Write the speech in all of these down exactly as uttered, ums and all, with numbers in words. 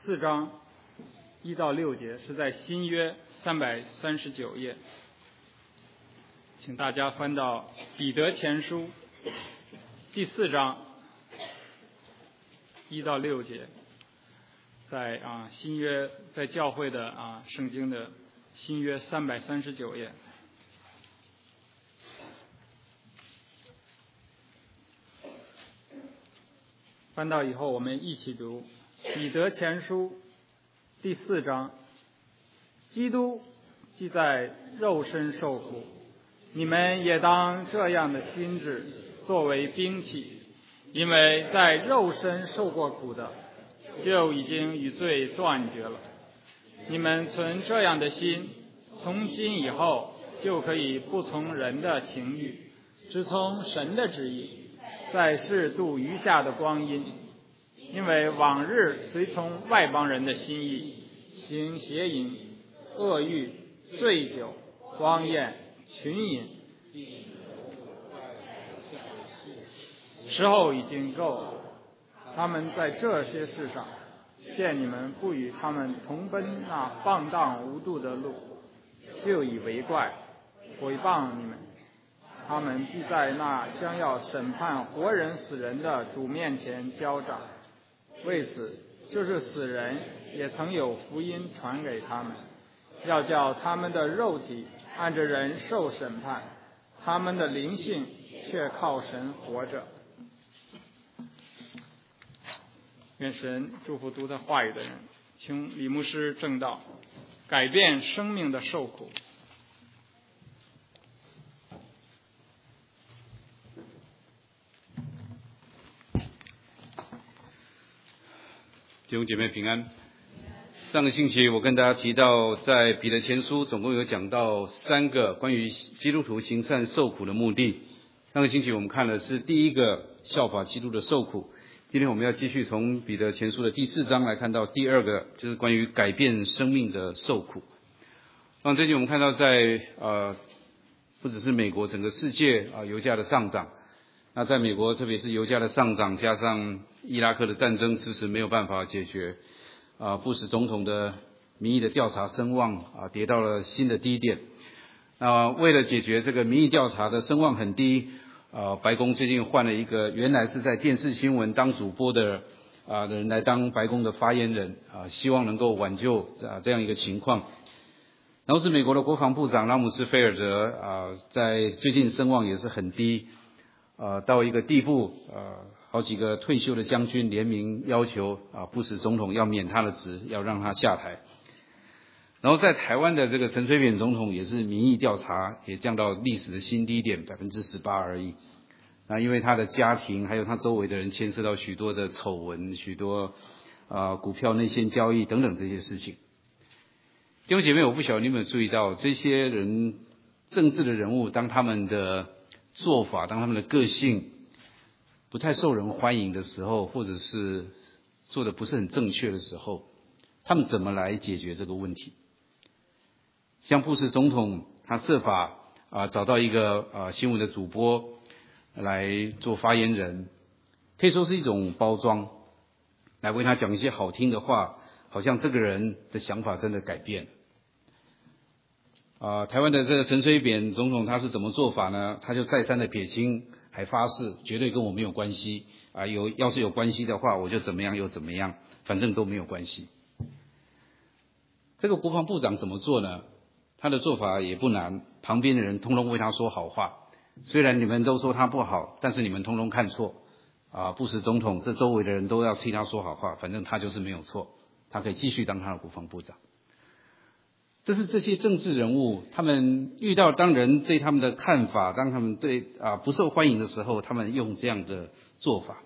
四章一到六节，是在新约三百三十九页，请大家翻到彼得前书第四章一到六节，在啊新约在教会的啊圣经的新约三百三十九页。翻到以后，我们一起读彼得前书第四章。基督既在肉身受苦，你们也当这样的心志作为兵器，因为在肉身受过苦的，就已经与罪断绝了。你们存这样的心，从今以后就可以不从人的情欲，只从神的旨意，在世度余下的光阴。因为往日随从外邦人的心意，行邪淫、恶欲、醉酒、荒宴、群饮，时候已经够了。他们在这些事上，见你们不与他们同奔那放荡无度的路，就以为怪，毁谤你们。他们必在那将要审判活人死人的主面前交账。为此，就是死人也曾有福音传给他们，要叫他们的肉体按着人受审判，他们的灵性却靠神活着。愿神祝福读他话语的人，请李牧师正道，改变生命的受苦。 弟兄姐妹平安。上个星期我跟大家提到，在彼得前书总共有讲到三个关于基督徒行善受苦的目的。上个星期我们看的是第一个，效法基督的受苦。今天我们要继续从彼得前书的第四章来看到第二个，就是关于改变生命的受苦。那最近我们看到在呃不只是美国，整个世界啊、呃、油价的上涨。那在美国，特别是油价的上涨，加上伊拉克的战争迟迟没有办法解决，啊，布什总统的民意的调查声望啊跌到了新的低点。那为了解决这个民意调查的声望很低，啊，白宫最近换了一个原来是在电视新闻当主播的啊的人来当白宫的发言人，啊，希望能够挽救啊这样一个情况。然后是美国的国防部长拉姆斯菲尔德啊，在最近声望也是很低。呃，到一个地步，呃，好几个退休的将军联名要求啊，布什总统要免他的职，要让他下台。然后在台湾的这个陈水扁总统也是民意调查也降到历史的新低点，百分之十八而已。那因为他的家庭还有他周围的人牵涉到许多的丑闻，许多啊、呃、股票内线交易等等这些事情。弟兄姐妹，我不晓得你有没有注意到，这些人政治的人物，当他们的做法，当他们的个性不太受人欢迎的时候，或者是做的不是很正确的时候，他们怎么来解决这个问题？像布什总统，他设法啊找到一个啊新闻的主播来做发言人，可以说是一种包装，来为他讲一些好听的话，好像这个人的想法真的改变了。啊、呃，台湾的这个陈水扁总统他是怎么做法呢？他就再三的撇清，还发誓绝对跟我没有关系啊、呃，有要是有关系的话，我就怎么样又怎么样，反正都没有关系。这个国防部长怎么做呢？他的做法也不难，旁边的人通通为他说好话。虽然你们都说他不好，但是你们通通看错啊、呃！布什总统这周围的人都要替他说好话，反正他就是没有错，他可以继续当他的国防部长。这是这些政治人物，他们遇到当人对他们的看法，当他们对啊不受欢迎的时候，他们用这样的做法。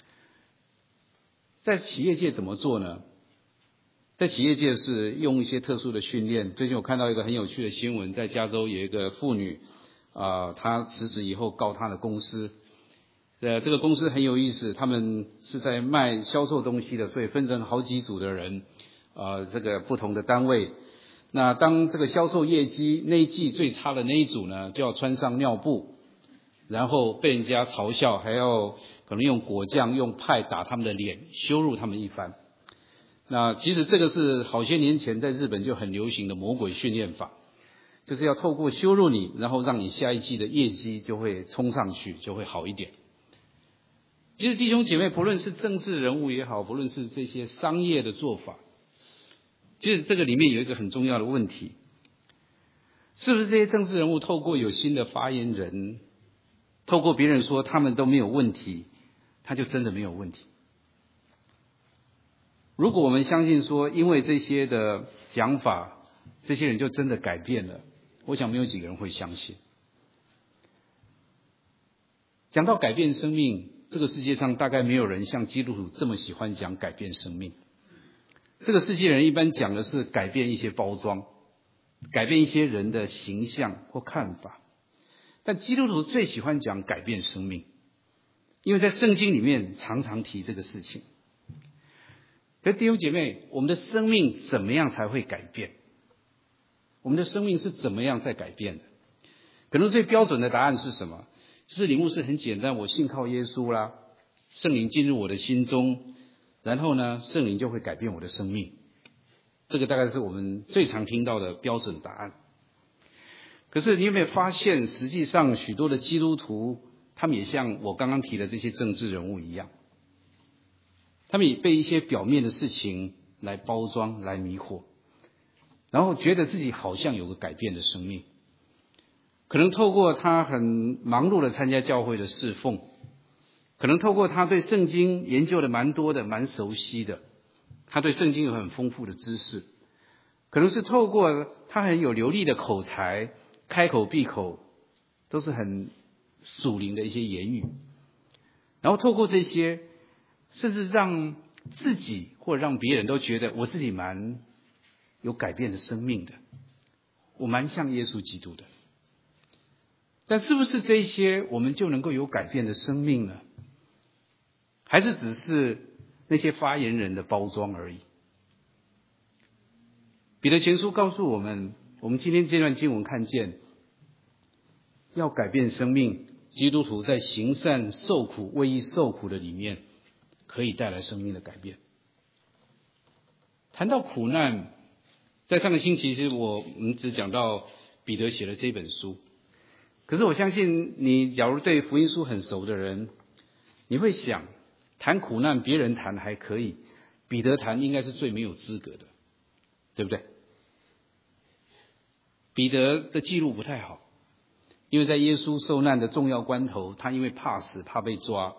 在企业界怎么做呢？在企业界是用一些特殊的训练。最近我看到一个很有趣的新闻，在加州有一个妇女啊，她辞职以后告她的公司。呃，这个公司很有意思，他们是在卖销售东西的，所以分成好几组的人，啊，这个不同的单位。那当这个销售业绩那一季最差的那一组呢，就要穿上尿布，然后被人家嘲笑，还要可能用果酱、用派打他们的脸，羞辱他们一番。 那其实这个是好些年前在日本就很流行的魔鬼训练法，就是要透过羞辱你，然后让你下一季的业绩就会冲上去，就会好一点。其实弟兄姐妹，不论是政治人物也好，不论是这些商业的做法，其实这个里面有一个很重要的问题，是不是这些政治人物透过有新的发言人，透过别人说他们都没有问题，他就真的没有问题？如果我们相信说因为这些的讲法，这些人就真的改变了，我想没有几个人会相信。讲到改变生命，这个世界上大概没有人像基督徒这么喜欢讲改变生命。这个世界人一般讲的是改变一些包装，改变一些人的形象或看法，但基督徒最喜欢讲改变生命，因为在圣经里面常常提这个事情。可是弟兄姐妹，我们的生命怎么样才会改变？我们的生命是怎么样在改变的？可能最标准的答案是什么？就是领悟是很简单，我信靠耶稣啦，圣灵进入我的心中，然后呢，圣灵就会改变我的生命。这个大概是我们最常听到的标准答案。可是你有没有发现，实际上许多的基督徒，他们也像我刚刚提的这些政治人物一样，他们也被一些表面的事情来包装、来迷惑，然后觉得自己好像有个改变的生命。可能透过他很忙碌的参加教会的侍奉，可能透过他对圣经研究的蛮多的、蛮熟悉的，他对圣经有很丰富的知识，可能是透过他很有流利的口才，开口闭口都是很属灵的一些言语，然后透过这些，甚至让自己或让别人都觉得我自己蛮有改变的生命的，我蛮像耶稣基督的。但是不是这些我们就能够有改变的生命呢？还是只是那些发言人的包装而已？彼得前书告诉我们，我们今天这段经文看见，要改变生命，基督徒在行善受苦、为义受苦的里面，可以带来生命的改变。谈到苦难，在上个星期其实我们只讲到彼得写了这本书，可是我相信你假如对福音书很熟的人，你会想，谈苦难别人谈还可以，彼得谈应该是最没有资格的，对不对？彼得的记录不太好，因为在耶稣受难的重要关头，他因为怕死怕被抓，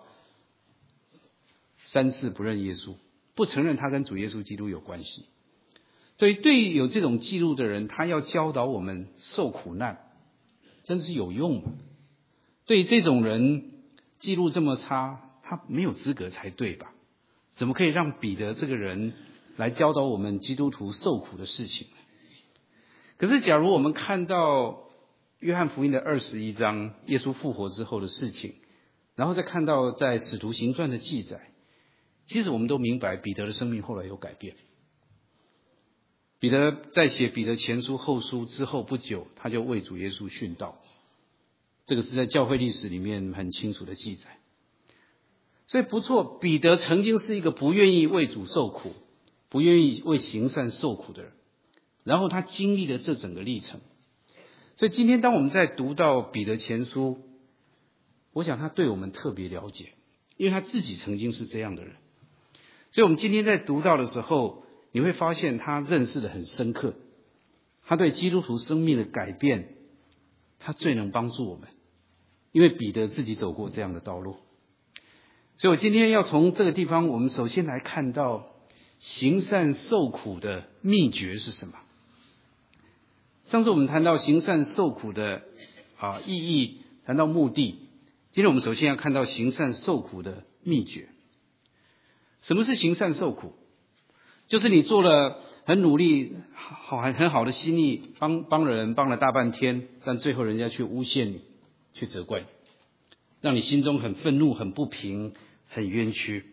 三次不认耶稣，不承认他跟主耶稣基督有关系。对于对于有这种记录的人，他要教导我们受苦难真是有用吗？对于这种人记录这么差，他没有资格才对吧？怎么可以让彼得这个人来教导我们基督徒受苦的事情呢？可是假如我们看到约翰福音的二十一章耶稣复活之后的事情，然后再看到在使徒行传的记载，其实我们都明白彼得的生命后来有改变。彼得在写彼得前书后书之后不久，他就为主耶稣殉道，这个是在教会历史里面很清楚的记载。所以不错，彼得曾经是一个不愿意为主受苦，不愿意为行善受苦的人，然后他经历了这整个历程。所以今天当我们在读到彼得前书，我想他对我们特别了解，因为他自己曾经是这样的人。所以我们今天在读到的时候，你会发现他认识得很深刻，他对基督徒生命的改变，他最能帮助我们，因为彼得自己走过这样的道路。所以我今天要从这个地方，我们首先来看到行善受苦的秘诀是什么。上次我们谈到行善受苦的啊意义，谈到目的，今天我们首先要看到行善受苦的秘诀。什么是行善受苦？就是你做了很努力、好很好的心意，帮帮人帮了大半天，但最后人家却诬陷你，去责怪你，让你心中很愤怒、很不平、很冤屈。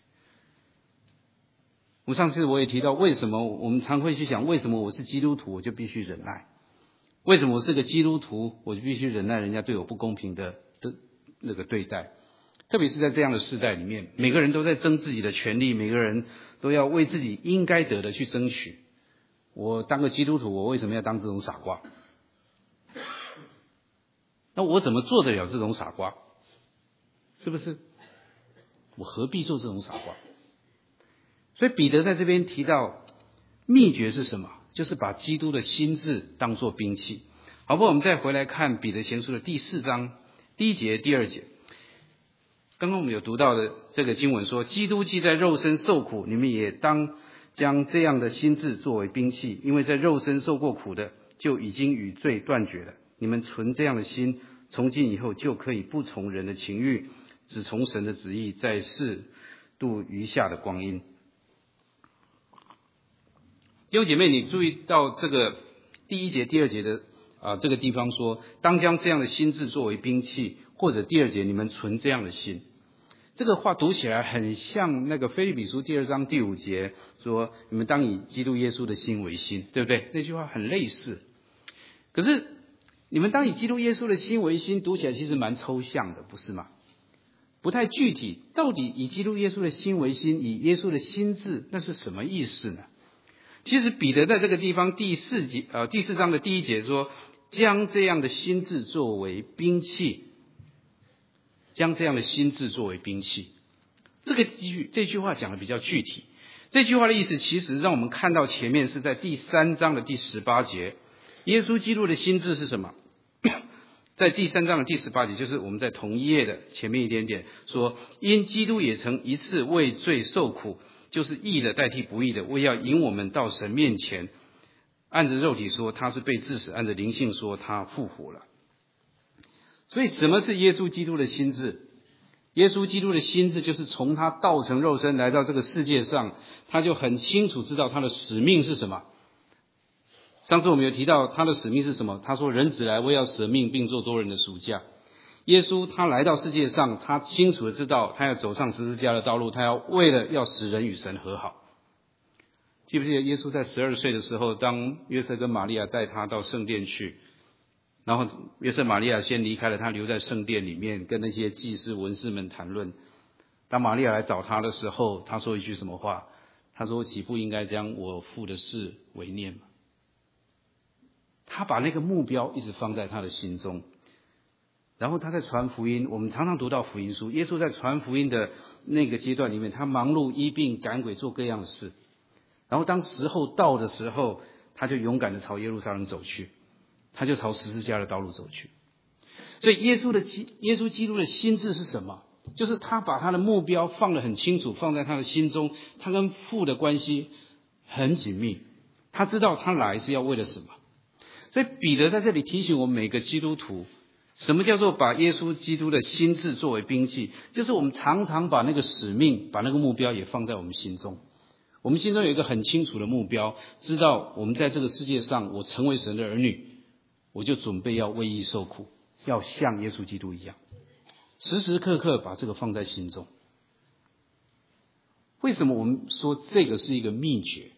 我上次我也提到，为什么我们常会去想，为什么我是基督徒我就必须忍耐？为什么我是个基督徒我就必须忍耐人家对我不公平的的那个对待？ 特别是在这样的世代里面，每个人都在争自己的权利，每个人都要为自己应该得的去争取。我当个基督徒，我为什么要当这种傻瓜？那我怎么做得了这种傻瓜？是不是？我何必做这种傻瓜？所以彼得在这边提到秘诀是什么？就是把基督的心志当作兵器。好不好？我们再回来看彼得前书的第四章第一节第二节。刚刚我们有读到的这个经文说，基督既在肉身受苦，你们也当将这样的心志作为兵器，因为在肉身受过苦的，就已经与罪断绝了。你们存这样的心，从今以后就可以不从人的情欲，只从神的旨意，在世度余下的光阴。弟兄姐妹，你注意到这个第一节第二节的啊这个地方说，当将这样的心志作为兵器，或者第二节你们存这样的心。这个话读起来很像那个腓立比书第二章第五节说，你们当以基督耶稣的心为心，对不对？那句话很类似。可是你们当以基督耶稣的心为心，读起来其实蛮抽象的，不是吗？不太具体。到底以基督耶稣的心为心，以耶稣的心志，那是什么意思呢？其实彼得在这个地方第四节呃第四章的第一节说，将这样的心志作为兵器，将这样的心志作为兵器。这个句这句话讲的比较具体。这句话的意思其实让我们看到前面是在第三章的第十八节，耶稣基督的心志是什么？在第三章的第十八节，就是我们在同一页的前面一点点说，因基督也曾一次为罪受苦，就是义的代替不义的，为要引我们到神面前。按着肉体说他是被治死，按着灵性说他复活了。所以什么是耶稣基督的心志？耶稣基督的心志就是从他道成肉身来到这个世界上，他就很清楚知道他的使命是什么。上次我们有提到他的使命是什么，他说人子来为要舍命并做多人的赎价。耶稣他来到世界上，他清楚的知道他要走上十字架的道路，他要为了要使人与神和好。记不记得耶稣在十二岁的时候，当约瑟跟玛利亚带他到圣殿去，然后约瑟玛利亚先离开了，他留在圣殿里面跟那些祭司文士们谈论。当玛利亚来找他的时候，他说一句什么话？他说岂不应该将我父的事为念吗？他把那个目标一直放在他的心中。然后他在传福音，我们常常读到福音书，耶稣在传福音的那个阶段里面，他忙碌医病赶鬼做各样的事。然后当时候到的时候，他就勇敢的朝耶路撒冷走去，他就朝十字架的道路走去。所以耶稣的耶稣基督的心志是什么？就是他把他的目标放得很清楚，放在他的心中，他跟父的关系很紧密，他知道他来是要为了什么。所以彼得在这里提醒我们每个基督徒，什么叫做把耶稣基督的心志作为兵器？就是我们常常把那个使命，把那个目标也放在我们心中。我们心中有一个很清楚的目标，知道我们在这个世界上，我成为神的儿女，我就准备要为义受苦，要像耶稣基督一样，时时刻刻把这个放在心中。为什么我们说这个是一个秘诀？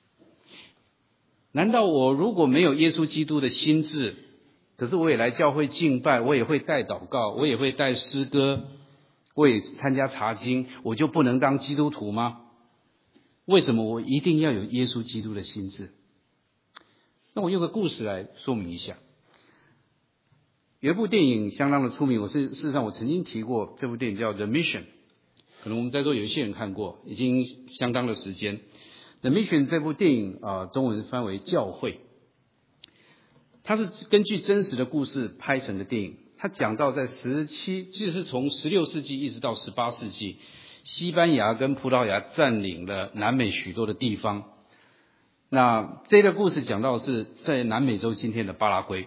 难道我如果没有耶稣基督的心志，可是我也来教会敬拜，我也会带祷告，我也会带诗歌，我也参加查经，我就不能当基督徒吗？为什么我一定要有耶稣基督的心志？那我用个故事来说明一下。有一部电影相当的出名，我是事实上我曾经提过这部电影叫 The Mission， 可能我们在座有一些人看过，已经相当的时间。The Mission 这部电影啊、呃，中文翻为教会，它是根据真实的故事拍成的电影。它讲到在十七，其实是从十六世纪一直到十八世纪，西班牙跟葡萄牙占领了南美许多的地方。那这个故事讲到是在南美洲今天的巴拉圭。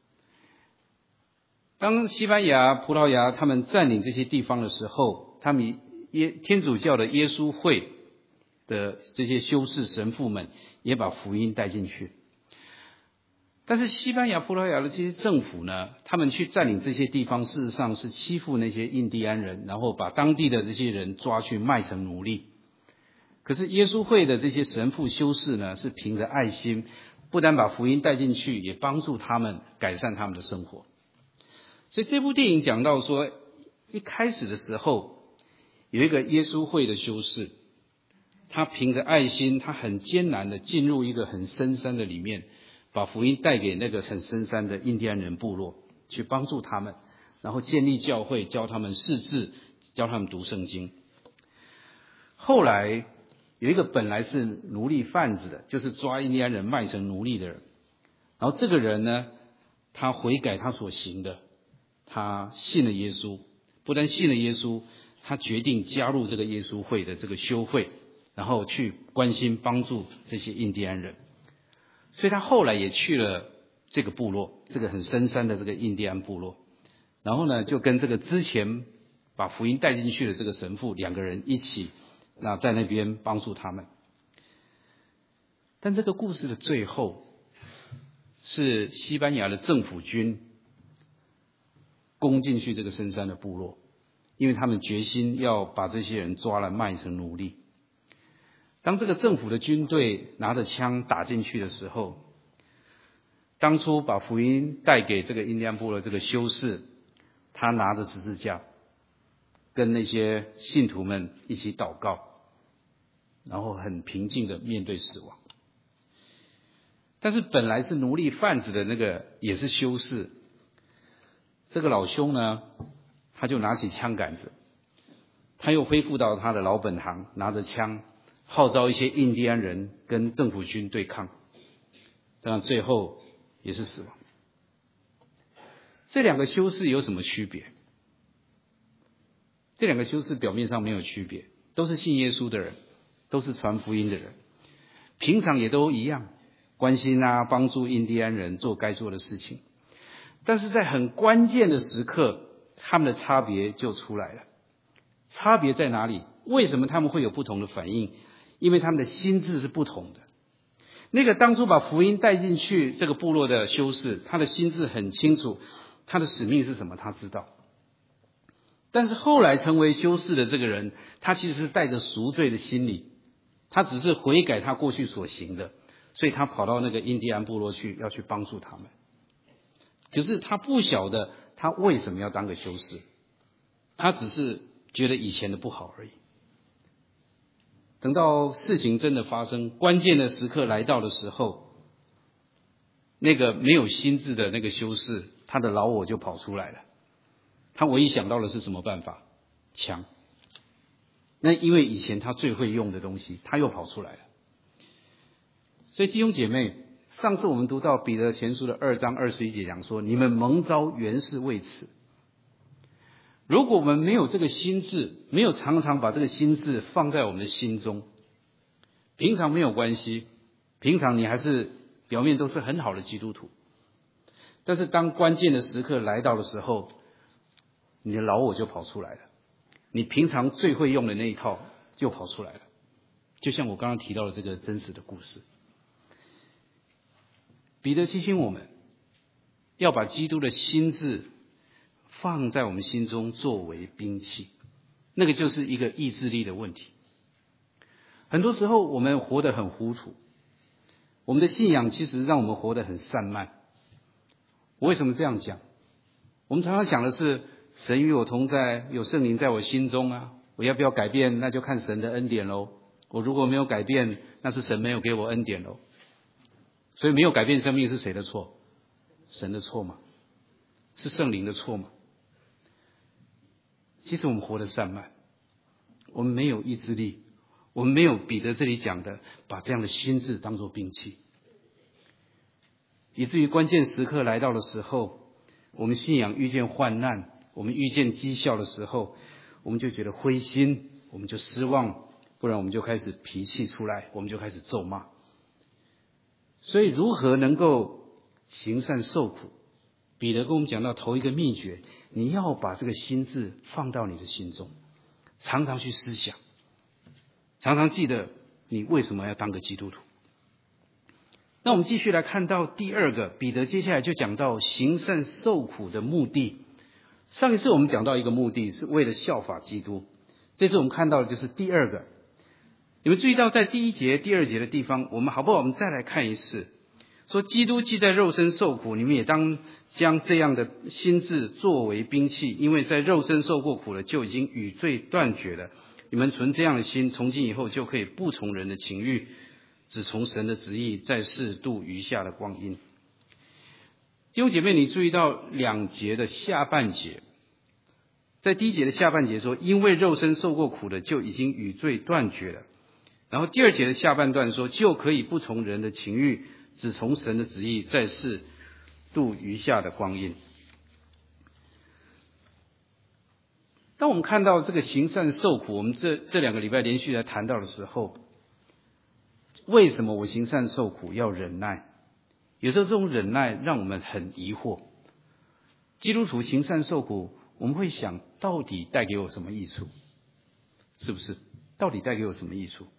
当西班牙、葡萄牙他们占领这些地方的时候，他们耶天主教的耶稣会的这些修士神父们也把福音带进去。但是西班牙、葡萄牙的这些政府呢，他们去占领这些地方，事实上是欺负那些印第安人，然后把当地的这些人抓去卖成奴隶。可是耶稣会的这些神父修士呢，是凭着爱心，不但把福音带进去，也帮助他们改善他们的生活。所以这部电影讲到说， 一开始的时候，有一个耶稣会的修士，他凭着爱心，他很艰难的进入一个很深山的里面，把福音带给那个很深山的印第安人部落，去帮助他们，然后建立教会，教他们识字，教他们读圣经。后来有一个本来是奴隶贩子的，就是抓印第安人卖成奴隶的人，然后这个人呢，他悔改他所行的，他信了耶稣，不但信了耶稣，他决定加入这个耶稣会的这个修会，然后去关心帮助这些印第安人。所以他后来也去了这个部落，这个很深山的这个印第安部落，然后呢就跟这个之前把福音带进去的这个神父两个人一起，那在那边帮助他们。但这个故事的最后是西班牙的政府军攻进去这个深山的部落，因为他们决心要把这些人抓来卖成奴隶。当这个政府的军队拿着枪打进去的时候，当初把福音带给这个印第安部落这个修士，他拿着十字架跟那些信徒们一起祷告，然后很平静的面对死亡。但是本来是奴隶贩子的那个也是修士，这个老兄呢，他就拿起枪杆子，他又恢复到他的老本行，拿着枪号召一些印第安人跟政府军对抗，当然最后也是死亡。这两个修士有什么区别？这两个修士表面上没有区别，都是信耶稣的人，都是传福音的人，平常也都一样，关心啊，帮助印第安人做该做的事情。但是在很关键的时刻，他们的差别就出来了。差别在哪里？为什么他们会有不同的反应？因为他们的心智是不同的。那个当初把福音带进去这个部落的修士，他的心智很清楚，他的使命是什么，他知道。但是后来成为修士的这个人，他其实是带着赎罪的心理，他只是悔改他过去所行的，所以他跑到那个印第安部落去，要去帮助他们。可是他不晓得他为什么要当个修士，他只是觉得以前的不好而已。等到事情真的发生，关键的时刻来到的时候，那个没有心智的那个修士，他的老我就跑出来了。他唯一想到的是什么办法？枪。那因为以前他最会用的东西，他又跑出来了。所以弟兄姐妹，上次我们读到彼得前书的二章二十一节讲说，你们蒙召原是为此。如果我们没有这个心智，没有常常把这个心智放在我们的心中，平常没有关系，平常你还是表面都是很好的基督徒，但是当关键的时刻来到的时候，你的老我就跑出来了，你平常最会用的那一套就跑出来了。就像我刚刚提到的这个真实的故事，彼得提醒我们要把基督的心智放在我们心中作为兵器，那个就是一个意志力的问题。很多时候我们活得很糊涂，我们的信仰其实让我们活得很散漫。我为什么这样讲？我们常常想的是神与我同在，有圣灵在我心中啊，我要不要改变，那就看神的恩典咯。我如果没有改变，那是神没有给我恩典咯。所以没有改变生命是谁的错？神的错吗？是圣灵的错吗？其实我们活得散漫，我们没有意志力，我们没有彼得这里讲的把这样的心智当作兵器，以至于关键时刻来到的时候，我们信仰遇见患难，我们遇见讥笑的时候，我们就觉得灰心，我们就失望，不然我们就开始脾气出来，我们就开始咒骂。所以如何能够行善受苦，彼得跟我们讲到头一个秘诀，你要把这个心智放到你的心中，常常去思想，常常记得你为什么要当个基督徒。那我们继续来看到第二个，彼得接下来就讲到行善受苦的目的。上一次我们讲到一个目的是为了效法基督，这次我们看到的就是第二个。你们注意到在第一节第二节的地方，我们好不好我们再来看一次， 说基督既在肉身受苦，你们也当将这样的心志作为兵器，因为在肉身受过苦了，就已经与罪断绝了。你们存这样的心，从今以后就可以不从人的情欲，只从神的旨意，在世度余下的光阴。弟兄姐妹，你注意到两节的下半节，在第一节的下半节说，因为肉身受过苦的，就已经与罪断绝了。然后第二节的下半段说，就可以不从人的情欲，只从神的旨意，在世度余下的光阴。当我们看到这个行善受苦，我们这这两个礼拜连续来谈到的时候，为什么我行善受苦要忍耐？有时候这种忍耐让我们很疑惑。基督徒行善受苦，我们会想，到底带给我什么益处？是不是？到底带给我什么益处？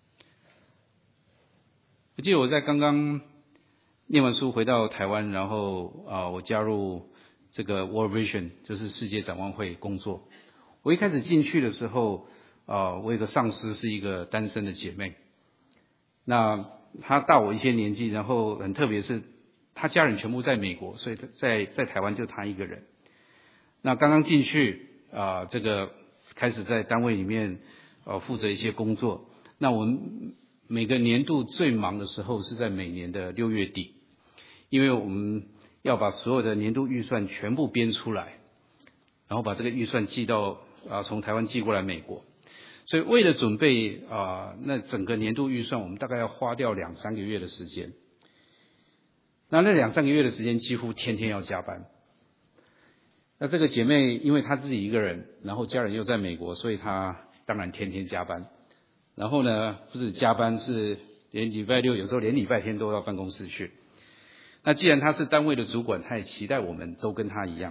我记得我在刚刚念完书回到台湾，然后啊、呃，我加入这个 World Vision， 就是世界展望会工作。我一开始进去的时候，啊、呃，我有个上司是一个单身的姐妹，那她大我一些年纪，然后很特别是，她家人全部在美国，所以在在台湾就她一个人。那刚刚进去啊、呃，这个开始在单位里面呃负责一些工作。那我们每个年度最忙的时候是在每年的六月底，因为我们要把所有的年度预算全部编出来，然后把这个预算寄到啊从台湾寄过来美国。所以为了准备啊那整个年度预算，我们大概要花掉两三个月的时间。那那两三个月的时间几乎天天要加班。那这个姐妹因为她自己一个人，然后家人又在美国，所以她当然天天加班。然后呢，不是加班，是连礼拜六有时候连礼拜天都到办公室去。那既然她是单位的主管，她也期待我们都跟她一样。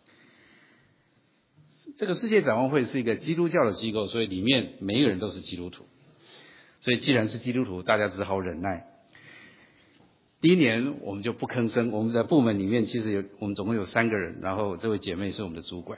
这个世界展望会是一个基督教的机构，所以里面每一个人都是基督徒。所以既然是基督徒，大家只好忍耐。第一年我们就不吭声，我们的部门里面其实有我们总共有三个人，然后这位姐妹是我们的主管。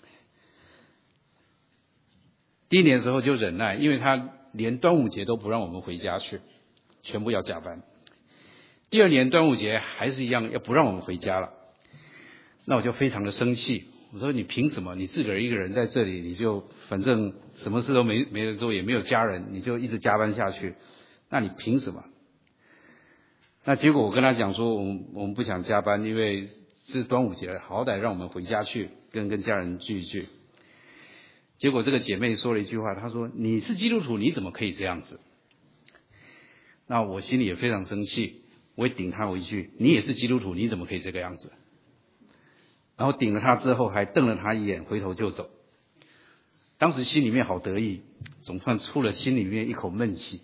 第一年的时候就忍耐，因为她连端午节都不让我们回家去，全部要加班。第二年端午节还是一样要不让我们回家了，那我就非常的生气。我说你凭什么？你自个儿一个人在这里，你就反正什么事都没没人做，也没有家人，你就一直加班下去，那你凭什么？那结果我跟他讲说，我们我们不想加班，因为是端午节，好歹让我们回家去跟跟家人聚一聚。结果这个姐妹说了一句话，她说你是基督徒，你怎么可以这样子？那我心里也非常生气，我也顶她一句，你也是基督徒，你怎么可以这个样子？然后顶了她之后还瞪了她一眼，回头就走。当时心里面好得意，总算出了心里面一口闷气。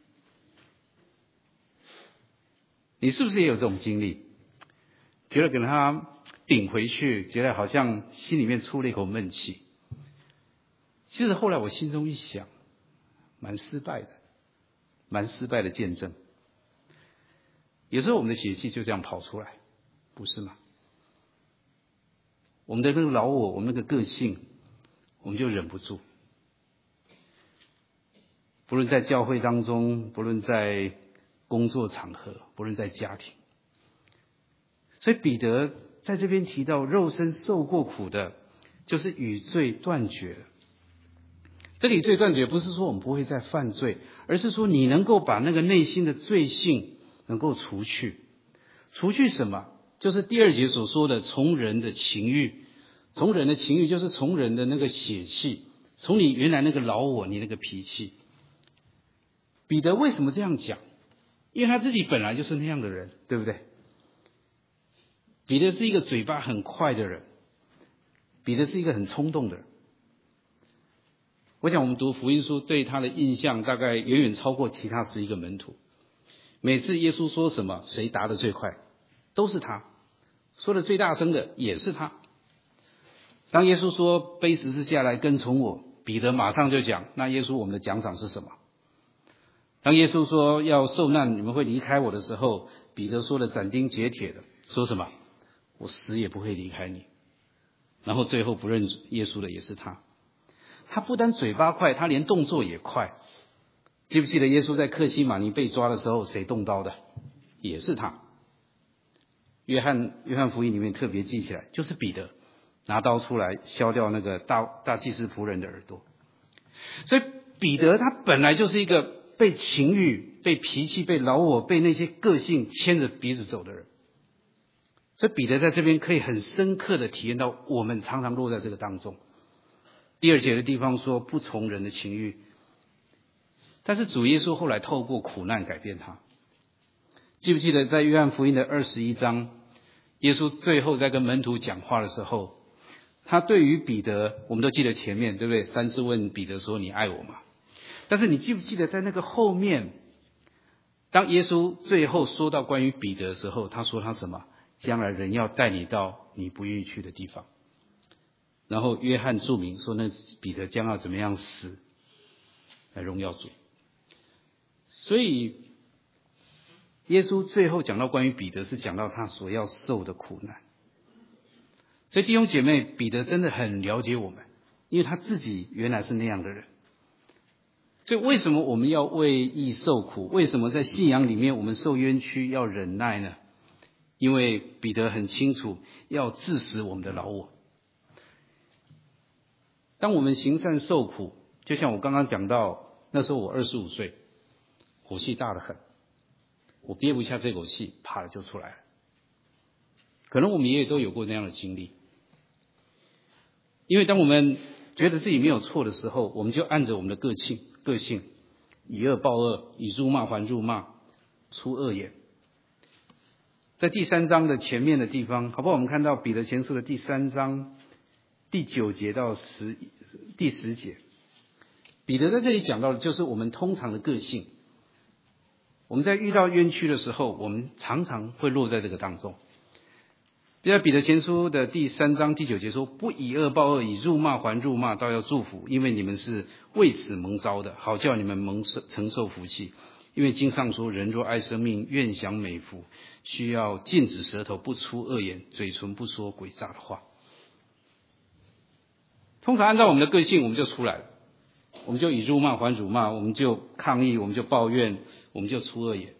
你是不是也有这种经历？觉得给他顶回去，觉得好像心里面出了一口闷气。其实后来我心中一想，蛮失败的，蛮失败的见证。有时候我们的血气就这样跑出来，不是吗？我们的那个老我，我们那个个性，我们就忍不住。不论在教会当中，不论在工作场合，不论在家庭。所以彼得在这边提到，肉身受过苦的，就是与罪断绝了。这里罪断绝不是说我们不会再犯罪，而是说你能够把那个内心的罪性能够除去。除去什么？就是第二节所说的从人的情欲。从人的情欲就是从人的那个血气，从你原来那个老我，你那个脾气。彼得为什么这样讲？因为他自己本来就是那样的人，对不对？彼得是一个嘴巴很快的人，彼得是一个很冲动的人。我想我们读福音书对他的印象大概远远超过其他十一个门徒。每次耶稣说什么，谁答得最快，都是他。说的最大声的也是他。当耶稣说背十字架来跟从我，彼得马上就讲，那耶稣我们的奖赏是什么？当耶稣说要受难，你们会离开我的时候，彼得说的斩钉截铁的说什么？我死也不会离开你。然后最后不认耶稣的也是他。他不但嘴巴快，他连动作也快。记不记得耶稣在客西马尼被抓的时候，谁动刀的？也是他。 约翰约翰福音里面特别记起来，就是彼得拿刀出来削掉那个大大祭司仆人的耳朵。所以彼得他本来就是一个被情欲、被脾气、被老我、被那些个性牵着鼻子走的人。所以彼得在这边可以很深刻的体验到，我们常常落在这个当中。第二节的地方说不从人的情欲，但是主耶稣后来透过苦难改变他。记不记得在约翰福音的二十一章，耶稣最后在跟门徒讲话的时候，他对于彼得，我们都记得前面对不对？三次问彼得说你爱我吗？但是你记不记得在那个后面，当耶稣最后说到关于彼得的时候，他说他什么？将来人要带你到你不愿意去的地方。然后约翰注明说那彼得将要怎么样死来荣耀主。所以耶稣最后讲到关于彼得，是讲到他所要受的苦难。所以弟兄姐妹，彼得真的很了解我们，因为他自己原来是那样的人。所以为什么我们要为义受苦？为什么在信仰里面我们受冤屈要忍耐呢？因为彼得很清楚要治死我们的老我。当我们行善受苦，就像我刚刚讲到，那时候我二十五岁，火气大得很，我憋不下这口气，啪的就出来了。可能我们也都有过那样的经历，因为当我们觉得自己没有错的时候，我们就按着我们的个性个性以恶报恶，以辱骂还辱骂，出恶言。在第三章的前面的地方，好不好？我们看到彼得前书的第三章第九节到十第十节，彼得在这里讲到的就是我们通常的个性。我们在遇到冤屈的时候，我们常常会落在这个当中。在彼得前书的第三章第九节说，不以恶报恶，以辱骂还辱骂，倒要祝福，因为你们是为此蒙召的，好叫你们蒙受承受福气。因为经上说，人若爱生命，愿享美福，需要禁止舌头不出恶言，嘴唇不说诡诈的话。通常按照我们的个性，我们就出来了，我们就以辱骂还辱骂，我们就抗议，我们就抱怨，我们就出恶言。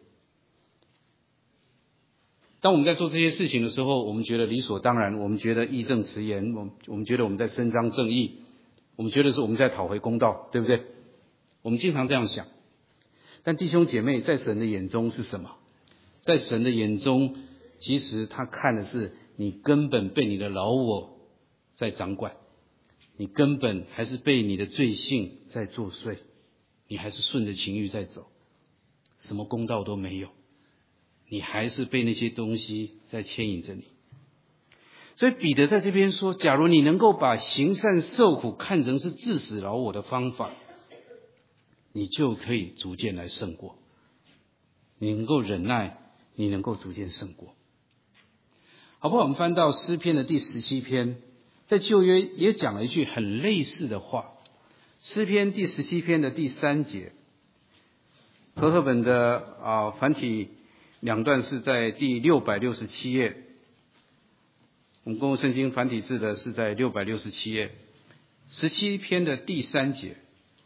当我们在做这些事情的时候，我们觉得理所当然，我们觉得义正辞严，我们我们觉得我们在伸张正义，我们觉得是我们在讨回公道，对不对？我们经常这样想。但弟兄姐妹，在神的眼中是什么？在神的眼中，其实他看的是你根本被你的老我在掌管，你根本还是被你的罪性在作祟，你还是顺着情欲在走，什么公道都没有，你还是被那些东西在牵引着你。所以彼得在这边说，假如你能够把行善受苦看成是治死老我的方法，你就可以逐渐来胜过。你能够忍耐，你能够逐渐胜过。好不好？我们翻到诗篇的第十七篇，在旧约也讲了一句很类似的话。诗篇第十七篇的第三节，和合本的啊繁体两段是在第六百六十七页，我们公共圣经繁体字的是在六百六十七页，十七篇的第三节。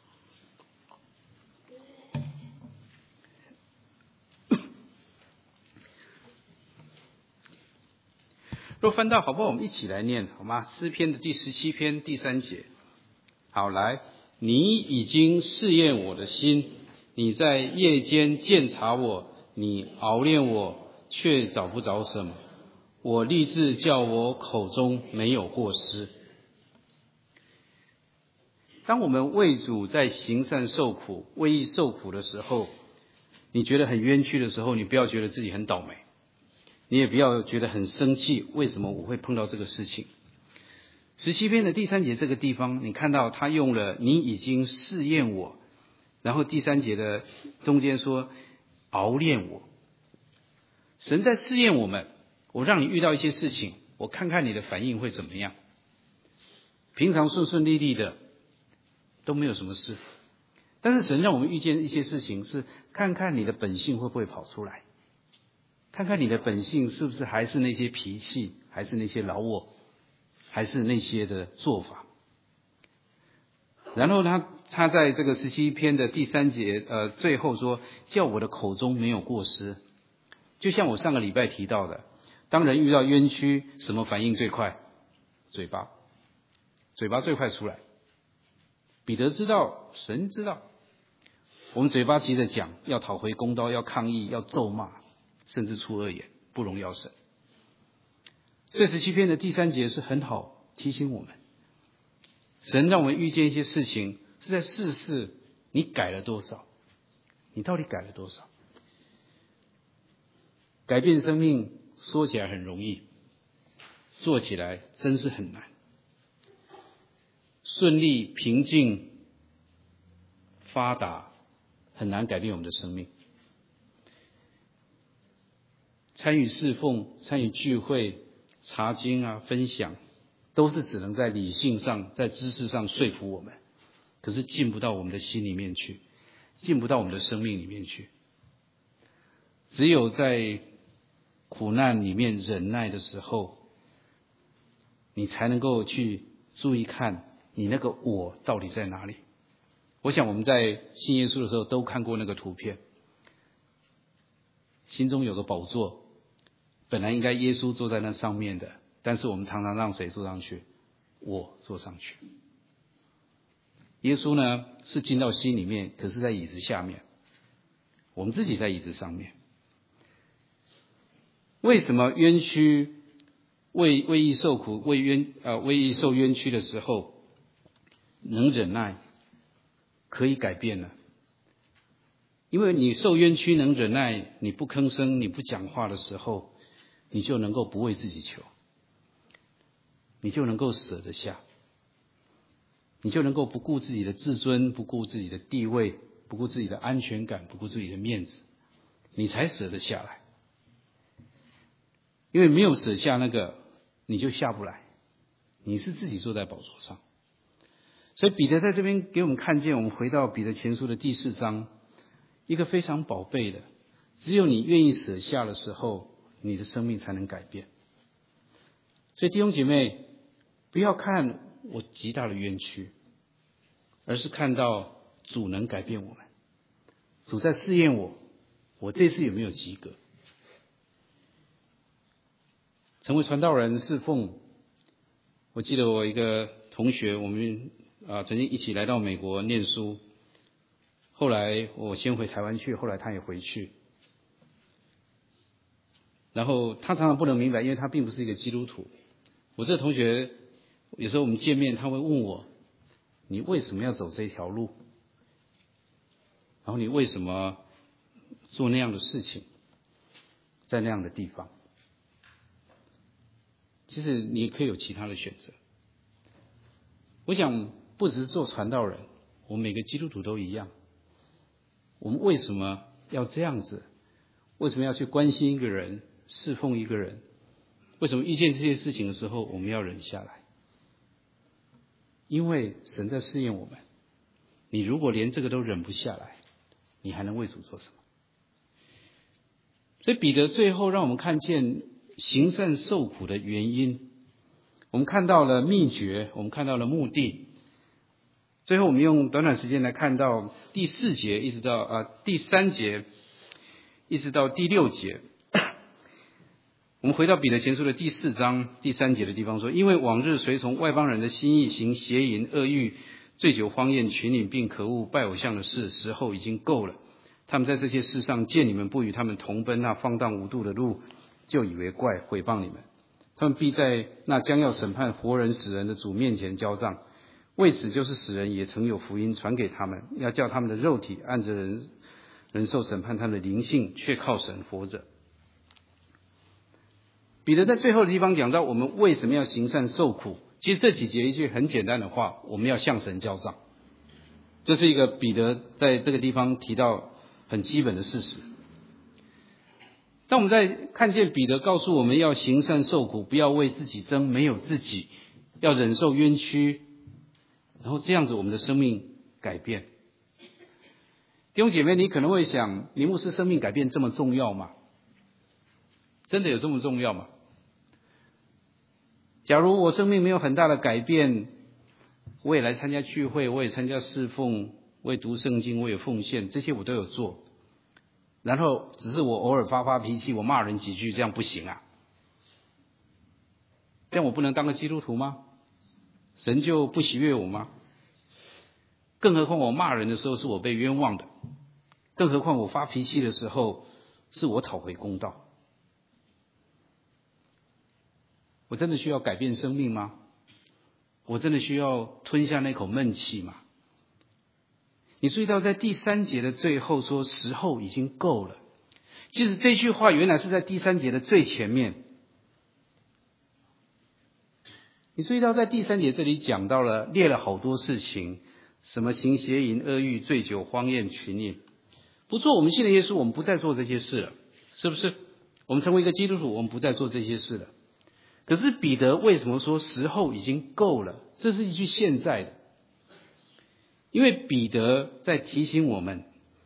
若翻到好不好？我们一起来念好吗？诗篇的第十七篇第三节。好，来，你已经试验我的心，你在夜间鉴察我，你熬炼我，却找不着什么。我立志叫我口中没有过失。当我们为主在行善受苦、为义受苦的时候，你觉得很冤屈的时候，你不要觉得自己很倒霉，你也不要觉得很生气，为什么我会碰到这个事情？十七篇的第三节这个地方，你看到他用了你已经试验我，然后第三节的中间说熬炼我。神在试验我们，我让你遇到一些事情，我看看你的反应会怎么样。平常顺顺利利的都没有什么事，但是神让我们遇见一些事情，是看看你的本性会不会跑出来，看看你的本性是不是还是那些脾气，还是那些老我，还是那些的做法。然后他他在这个十七篇的第三节呃最后说，叫我的口中没有过失。就像我上个礼拜提到的， 当人遇到冤屈，什么反应最快？嘴巴，嘴巴最快出来。彼得知道，神知道，我们嘴巴急着讲，要讨回公道，要抗议，要咒骂，甚至出恶言，不荣耀神。这十七篇的第三节是很好提醒我们，神让我们遇见一些事情，是在试试你改了多少，你到底改了多少？改变生命说起来很容易，做起来真是很难。顺利、平静、发达，很难改变我们的生命。参与侍奉、参与聚会、查经啊、分享，都是只能在理性上、在知识上说服我们，可是进不到我们的心里面去，进不到我们的生命里面去。只有在苦难里面忍耐的时候，你才能够去注意看你那个我到底在哪里。我想我们在信耶稣的时候都看过那个图片，心中有个宝座，本来应该耶稣坐在那上面的，但是我们常常让谁坐上去？我坐上去。耶稣呢是进到心里面，可是在椅子下面，我们自己在椅子上面。为什么冤屈为为义受苦、为冤呃为义受冤屈的时候能忍耐，可以改变呢？因为你受冤屈能忍耐，你不吭声，你不讲话的时候，你就能够不为自己求，你就能够舍得下，你就能够不顾自己的自尊，不顾自己的地位，不顾自己的安全感，不顾自己的面子，你才舍得下来。因为没有舍下那个，你就下不来，你是自己坐在宝座上。所以彼得在这边给我们看见，我们回到彼得前书的第四章，一个非常宝贝的，只有你愿意舍下的时候，你的生命才能改变。所以弟兄姐妹，不要看我极大的冤屈，而是看到主能改变我们，主在试验我，我这次有没有及格。成为传道人侍奉，我记得我一个同学，我们啊曾经一起来到美国念书，后来我先回台湾去，后来他也回去，然后他常常不能明白，因为他并不是一个基督徒。我这个同学有时候我们见面，他会问我，你为什么要走这条路？然后你为什么做那样的事情，在那样的地方？其实你可以有其他的选择。我想不只是做传道人，我们每个基督徒都一样。我们为什么要这样子？为什么要去关心一个人，侍奉一个人？为什么遇见这些事情的时候，我们要忍下来？因为神在试验我们。你如果连这个都忍不下来，你还能为主做什么？所以彼得最后让我们看见行善受苦的原因，我们看到了秘诀，我们看到了目的。最后我们用短短时间来看到第四节一直到呃第三节一直到第六节。我们回到彼得前书的第四章第三节的地方说，因为往日随从外邦人的心意行邪淫恶欲醉酒荒宴群饮并可恶拜偶像的事，时候已经够了。他们在这些事上见你们不与他们同奔那放荡无度的路，就以为怪，毁谤你们。他们必在那将要审判活人死人的主面前交账。为此就是死人也曾有福音传给他们，要叫他们的肉体按着人人受审判，他们的灵性却靠神活着。彼得在最后的地方讲到我们为什么要行善受苦，其实这几节一句很简单的话，我们要向神交账。这是一个彼得在这个地方提到很基本的事实。当我们在看见彼得告诉我们要行善受苦，不要为自己争，没有自己，要忍受冤屈，然后这样子我们的生命改变。弟兄姐妹，你可能会想，林牧师生命改变这么重要吗？真的有这么重要吗？假如我生命没有很大的改变，我也来参加聚会，我也参加侍奉，我也读圣经，我也奉献，这些我都有做，然后只是我偶尔发发脾气，我骂人几句，这样不行啊。 这样我不能当个基督徒吗？神就不喜悦我吗？更何况我骂人的时候是我被冤枉的，更何况我发脾气的时候是我讨回公道。我真的需要改变生命吗？我真的需要吞下那口闷气吗？你注意到在第三节的最后说时候已经够了，其实这句话原来是在第三节的最前面。你注意到在第三节这里讲到了，列了好多事情，什么行邪淫、恶欲、醉酒、荒宴、群饮。不做我们信的耶稣，我们不再做这些事了，是不是？我们成为一个基督徒，我们不再做这些事了。可是彼得为什么说时候已经够了？这是一句现在的，因为彼得在提醒我们，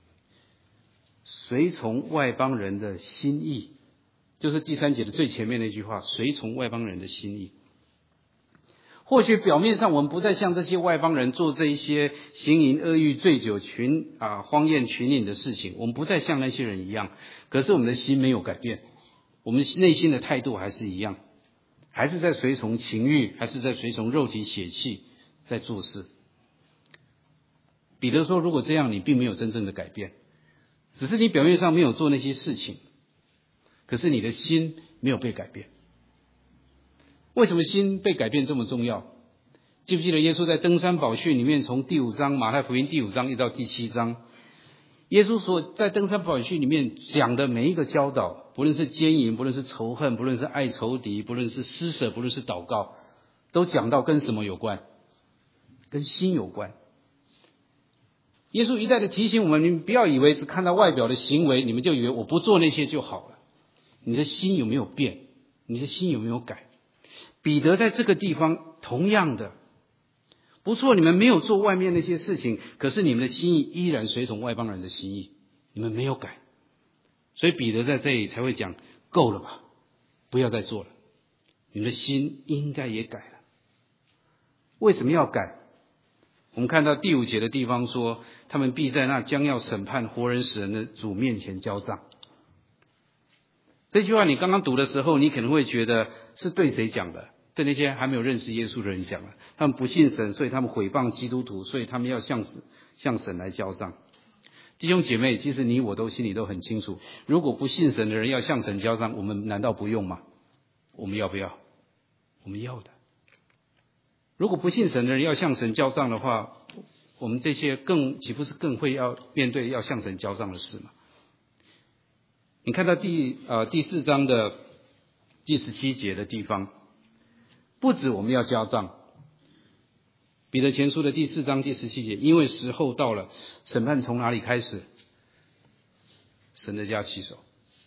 随从外邦人的心意，就是第三节的最前面那句话，随从外邦人的心意。或许表面上我们不再像这些外邦人做这一些行淫、恶欲、醉酒、群啊荒宴、群饮的事情，我们不再像那些人一样，可是我们的心没有改变，我们内心的态度还是一样，还是在随从情欲，还是在随从肉体血气在做事。彼得说，如果这样，你并没有真正的改变，只是你表面上没有做那些事情，可是你的心没有被改变。为什么心被改变这么重要？记不记得耶稣在登山宝训里面，从第五章马太福音第五章一直到第七章，耶稣所在登山宝训里面讲的每一个教导，不论是奸淫，不论是仇恨，不论是爱仇敌，不论是施舍，不论是祷告，都讲到跟什么有关？跟心有关。耶稣一再的提醒我们，你们不要以为只看到外表的行为，你们就以为我不做那些就好了。你的心有没有变？你的心有没有改？彼得在这个地方同样的，不错，你们没有做外面那些事情，可是你们的心意依然随从外邦人的心意，你们没有改。所以彼得在这里才会讲，够了吧，不要再做了，你们的心应该也改了。为什么要改？我们看到第五节的地方说，他们必在那将要审判活人死人的主面前交账。这句话你刚刚读的时候，你可能会觉得是对谁讲的？对那些还没有认识耶稣的人讲的。他们不信神，所以他们毁谤基督徒，所以他们要向神向神来交账。弟兄姐妹，其实你我都心里都很清楚，如果不信神的人要向神交账，我们难道不用吗？我们要不要？我们要的。如果不信神的人要向神交账的话，我们这些更岂不是更会要面对要向神交账的事吗？你看到第呃第四章的第十七节的地方，不止我们要交账。彼得前书的第四章第十七节，因为时候到了，审判从哪里开始？神的家起手。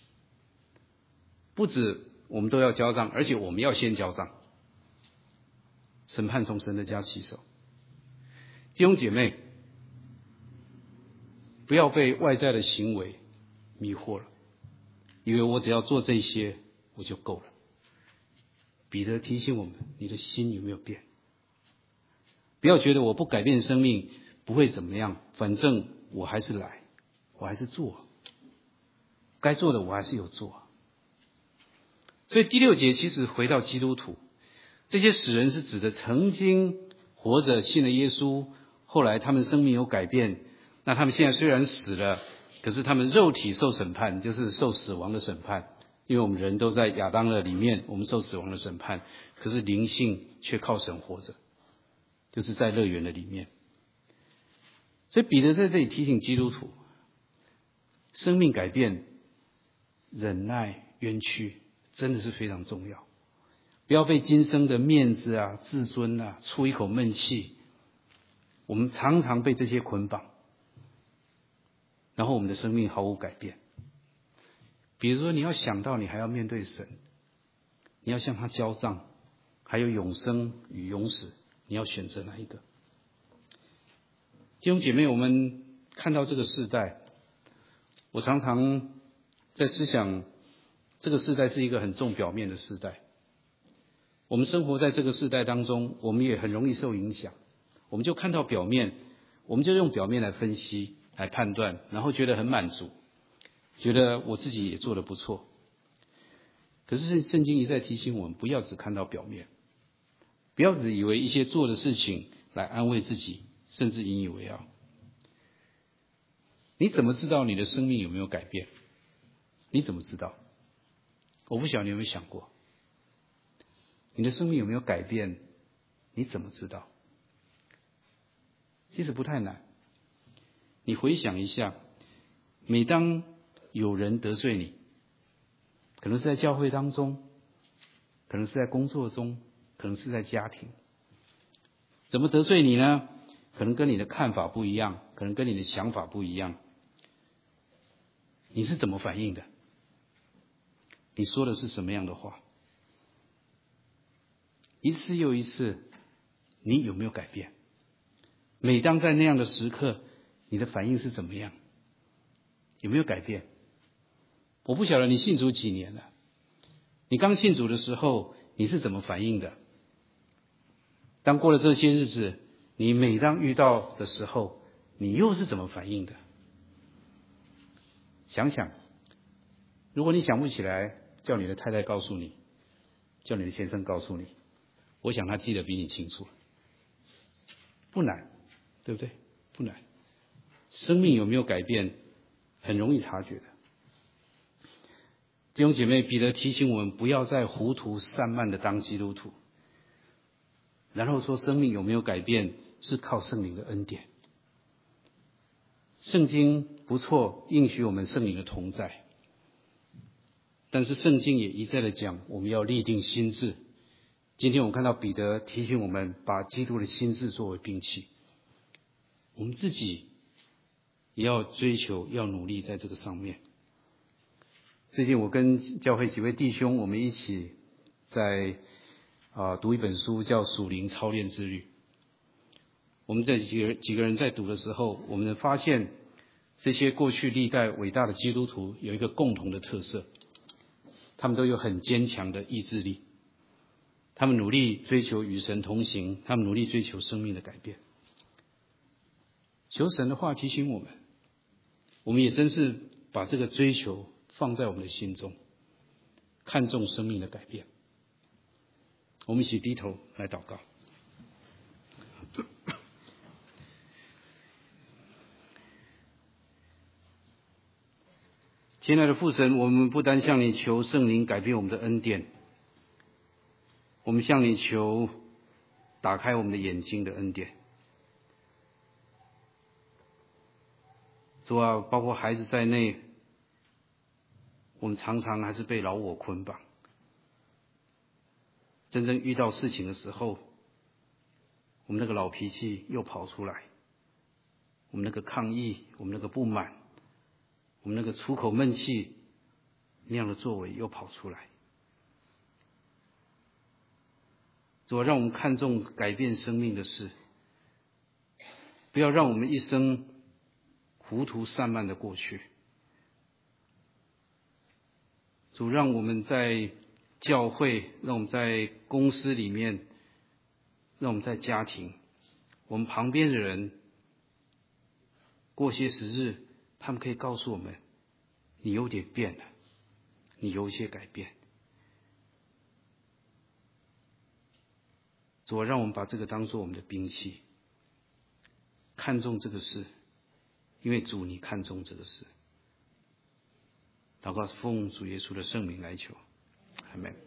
不止我们都要交账，而且我们要先交账。审判从神的家起手。弟兄姐妹，不要被外在的行为迷惑了，以为我只要做这些我就够了。彼得提醒我们，你的心有没有变？不要觉得我不改变生命不会怎么样，反正我还是来，我还是做，该做的我还是有做。所以第六节其实回到基督徒，这些死人是指的曾经活着信了耶稣，后来他们生命有改变，那他们现在虽然死了，可是他们肉体受审判，就是受死亡的审判，因为我们人都在亚当的里面，我们受死亡的审判，可是灵性却靠神活着，就是在乐园的里面。所以彼得在这里提醒基督徒，生命改变、忍耐、冤屈真的是非常重要，不要被今生的面子啊、自尊啊出一口闷气。我们常常被这些捆绑，然后我们的生命毫无改变。比如说你要想到你还要面对神，你要向他交账，还有永生与永死，你要选择哪一个？弟兄姐妹，我们看到这个世代，我常常在思想，这个世代是一个很重表面的世代。我们生活在这个世代当中，我们也很容易受影响，我们就看到表面，我们就用表面来分析来判断，然后觉得很满足，觉得我自己也做得不错。 可是圣经一再提醒我们，不要只看到表面，不要只以为一些做的事情来安慰自己，甚至引以为傲。你怎么知道你的生命有没有改变？你怎么知道？我不晓得你有没有想过，你的生命有没有改变？你怎么知道？其实不太难。你回想一下，每当有人得罪你，可能是在教会当中，可能是在工作中，可能是在家庭，怎么得罪你呢？可能跟你的看法不一样，可能跟你的想法不一样。你是怎么反应的？你说的是什么样的话？一次又一次，你有没有改变？每当在那样的时刻，你的反应是怎么样？有没有改变？我不晓得你信主几年了，你刚信主的时候，你是怎么反应的？当过了这些日子，你每当遇到的时候，你又是怎么反应的？想想，如果你想不起来，叫你的太太告诉你，叫你的先生告诉你，我想他记得比你清楚。不难，对不对？不难。生命有没有改变，很容易察觉的。弟兄姐妹，彼得提醒我们不要再糊涂散漫的当基督徒，然后说生命有没有改变是靠圣灵的恩典。圣经不错，应许我们圣灵的同在，但是圣经也一再的讲我们要立定心志。今天我们看到彼得提醒我们把基督的心志作为兵器，我们自己也要追求，要努力在这个上面。最近我跟教会几位弟兄，我们一起在啊、呃、读一本书，叫《属灵操练之旅》。我们这几个几个人在读的时候，我们发现这些过去历代伟大的基督徒有一个共同的特色，他们都有很坚强的意志力，他们努力追求与神同行，他们努力追求生命的改变。求神的话提醒我们，我们也真是把这个追求放在我们的心中，看重生命的改变。我们一起低头来祷告。亲爱的父神，我们不单向你求圣灵改变我们的恩典，我们向你求打开我们的眼睛的恩典。主啊，包括孩子在内，我们常常还是被老我捆绑。真正遇到事情的时候，我们那个老脾气又跑出来，我们那个抗议，我们那个不满，我们那个出口闷气那样的作为又跑出来。主啊，让我们看重改变生命的事，不要让我们一生糊涂散漫的过去。主，让我们在教会，让我们在公司里面，让我们在家庭，我们旁边的人，过些时日，他们可以告诉我们，你有点变了，你有一些改变。主，让我们把这个当作我们的兵器，看重这个事，因为主你看重这个事。祷告是奉主耶稣的圣名来求，阿们。